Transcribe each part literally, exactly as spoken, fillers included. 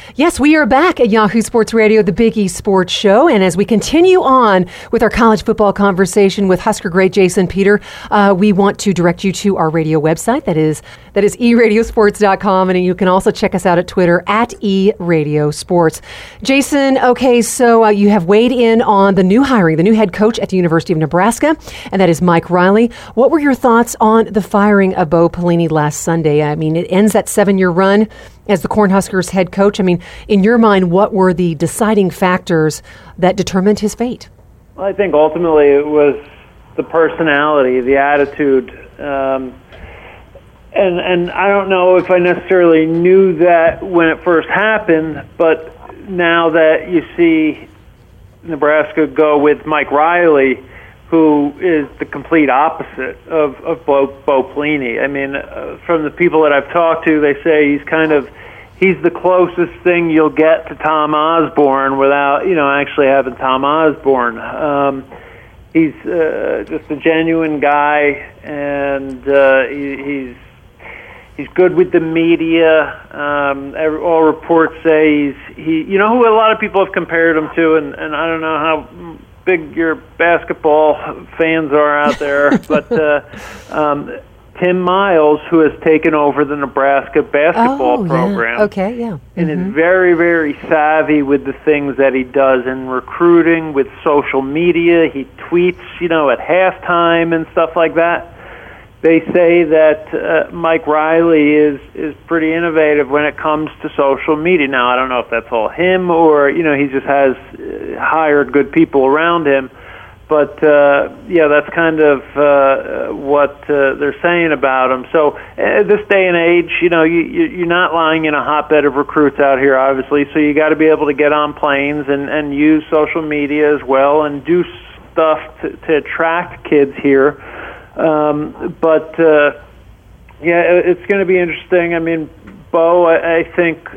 Yes, we are back at Yahoo Sports Radio, the Big East Sports Show. And as we continue on with our college football conversation with Husker great Jason Peter, uh, we want to direct you to our radio website. That is that is e radio sports dot com. And you can also check us out at Twitter at eradiosports. Jason, okay, so uh, you have weighed in on the new hiring, the new head coach at the University of Nebraska, and that is Mike Riley. What were your thoughts on the firing of Bo Pelini last Sunday? I mean, it ends that seven-year run as the Cornhuskers head coach. I mean, in your mind, what were the deciding factors that determined his fate? Well, I think ultimately it was the personality, the attitude. Um, and and I don't know if I necessarily knew that when it first happened, but now that you see Nebraska go with Mike Riley, who is the complete opposite of, of Bo, Bo Pelini. I mean, uh, from the people that I've talked to, they say he's kind of, he's the closest thing you'll get to Tom Osborne without, you know, actually having Tom Osborne. Um, he's uh, just a genuine guy, and uh, he, he's he's good with the media. Um, every, all reports say he's, he, you know who a lot of people have compared him to, and, and I don't know how big your basketball fans are out there, but uh, um, Tim Miles, who has taken over the Nebraska basketball oh, program. Yeah. Okay, yeah. Mm-hmm. And is very, very savvy with the things that he does in recruiting, with social media. He tweets, you know, at halftime and stuff like that. They say that uh, Mike Riley is, is pretty innovative when it comes to social media. Now, I don't know if that's all him or, you know, he just has uh, hired good people around him. But, uh, yeah, that's kind of uh, what uh, they're saying about him. So at this day and age, you know, you, you're not lying in a hotbed of recruits out here, obviously, so you got to be able to get on planes and, and use social media as well and do stuff to, to attract kids here. Um, but, uh, yeah, it's going to be interesting. I mean, Bo, I, I think,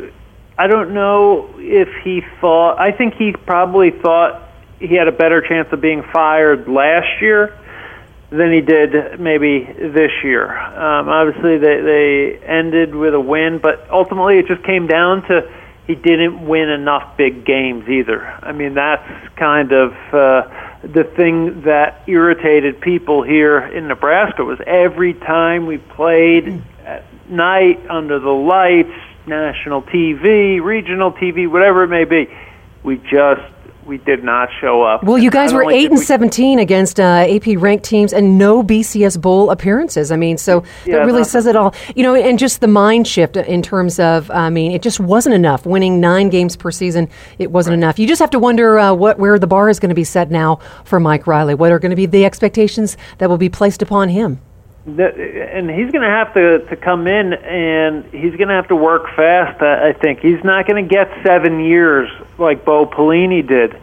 I don't know if he thought, I think he probably thought he had a better chance of being fired last year than he did maybe this year. Um, obviously, they, they ended with a win, but ultimately it just came down to he didn't win enough big games either. I mean, that's kind of uh, the thing that irritated people here in Nebraska was every time we played at night under the lights, national T V, regional T V, whatever it may be, we just we did not show up. Well, you guys were eight and seventeen against uh, A P ranked teams and no B C S Bowl appearances. I mean, so yeah, that really not, says it all. You know, and just the mind shift in terms of, I mean, it just wasn't enough. Winning nine games per season, it wasn't right. enough. You just have to wonder uh, what where the bar is going to be set now for Mike Riley. What are going to be the expectations that will be placed upon him? The, and he's going to have to to come in, and he's going to have to work fast. I, I think he's not going to get seven years like Bo Pelini did.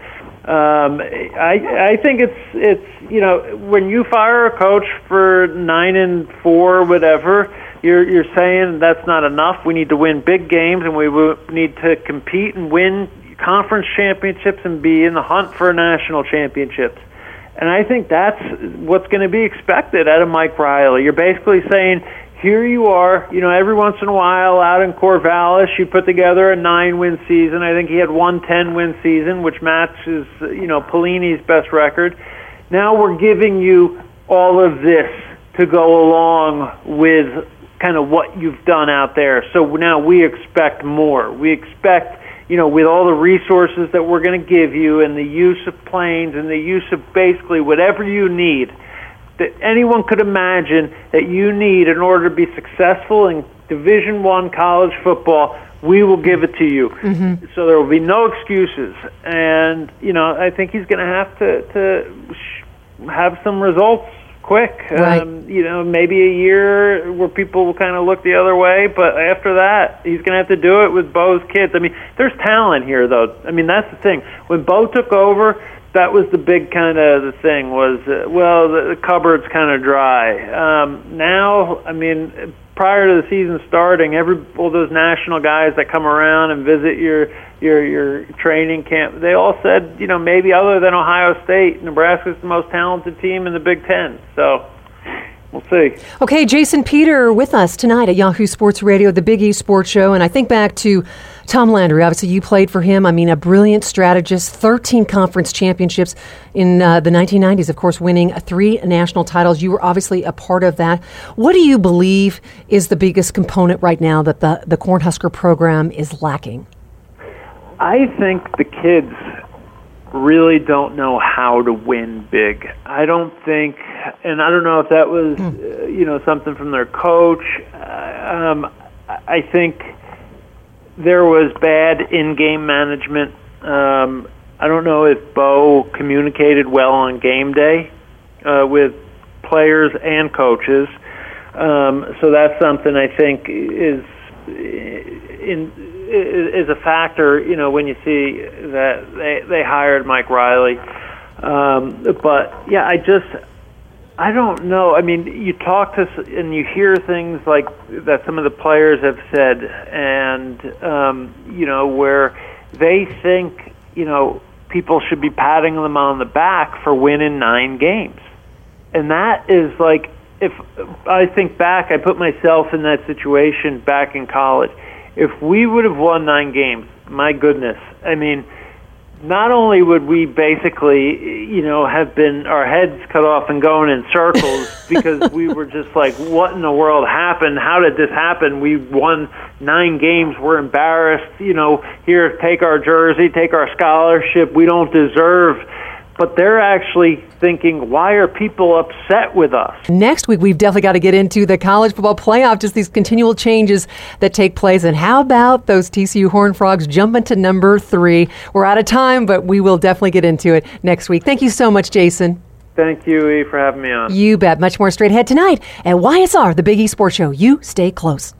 Um, I I think it's it's you know when you fire a coach for nine and four, whatever, you're you're saying that's not enough. We need to win big games, and we need to compete and win conference championships and be in the hunt for national championships. And I think that's what's going to be expected out of Mike Riley. You're basically saying, here you are, you know, every once in a while out in Corvallis, you put together a nine-win season. I think he had one ten-win season, which matches, you know, Pelini's best record. Now we're giving you all of this to go along with kind of what you've done out there. So now we expect more. We expect, you know, with all the resources that we're going to give you and the use of planes and the use of basically whatever you need that anyone could imagine that you need in order to be successful in Division One college football, we will give it to you. Mm-hmm. So there will be no excuses. And, you know, I think he's going to have to, to have some results quick. Right. Um, you know, maybe a year where people will kind of look the other way, but after that, he's going to have to do it with Bo's kids. I mean, there's talent here, though. I mean, that's the thing. When Bo took over, that was the big kind of the thing was, uh, well, the, the cupboard's kind of dry. Um, now, I mean, prior to the season starting, every all those national guys that come around and visit your your your training camp, they all said, you know, maybe other than Ohio State, Nebraska's the most talented team in the Big Ten. So we'll We'll see. Okay, Jason Peter with us tonight at Yahoo Sports Radio, the Big East Sports Show. And I think back to Tom Landry. Obviously, you played for him. I mean, a brilliant strategist, thirteen conference championships in uh, the nineteen nineties, of course, winning three national titles. You were obviously a part of that. What do you believe is the biggest component right now that the, the Cornhusker program is lacking? I think the kids really don't know how to win big. I don't think, and I don't know if that was, mm. uh, you know, something from their coach. Uh, um, I think there was bad in-game management. Um, I don't know if Bo communicated well on game day uh, with players and coaches. Um, so that's something I think is in. is a factor, you know, when you see that they they hired Mike Riley. Um, but, yeah, I just, I don't know. I mean, you talk to, and you hear things like that some of the players have said, and, um, you know, where they think, you know, people should be patting them on the back for winning nine games. And that is like, if I think back, I put myself in that situation back in college. If we would have won nine games, my goodness, I mean, not only would we basically, you know, have been our heads cut off and going in circles because we were just like, what in the world happened? How did this happen? We won nine games. We're embarrassed. You know, here, take our jersey, take our scholarship. We don't deserve. But they're actually thinking, why are people upset with us? Next week, we've definitely got to get into the college football playoff, just these continual changes that take place. And how about those T C U Horned Frogs jumping to number three? We're out of time, but we will definitely get into it next week. Thank you so much, Jason. Thank you, E, for having me on. You bet. Much more straight ahead tonight at Y S R, the Big East Sports Show. You stay close.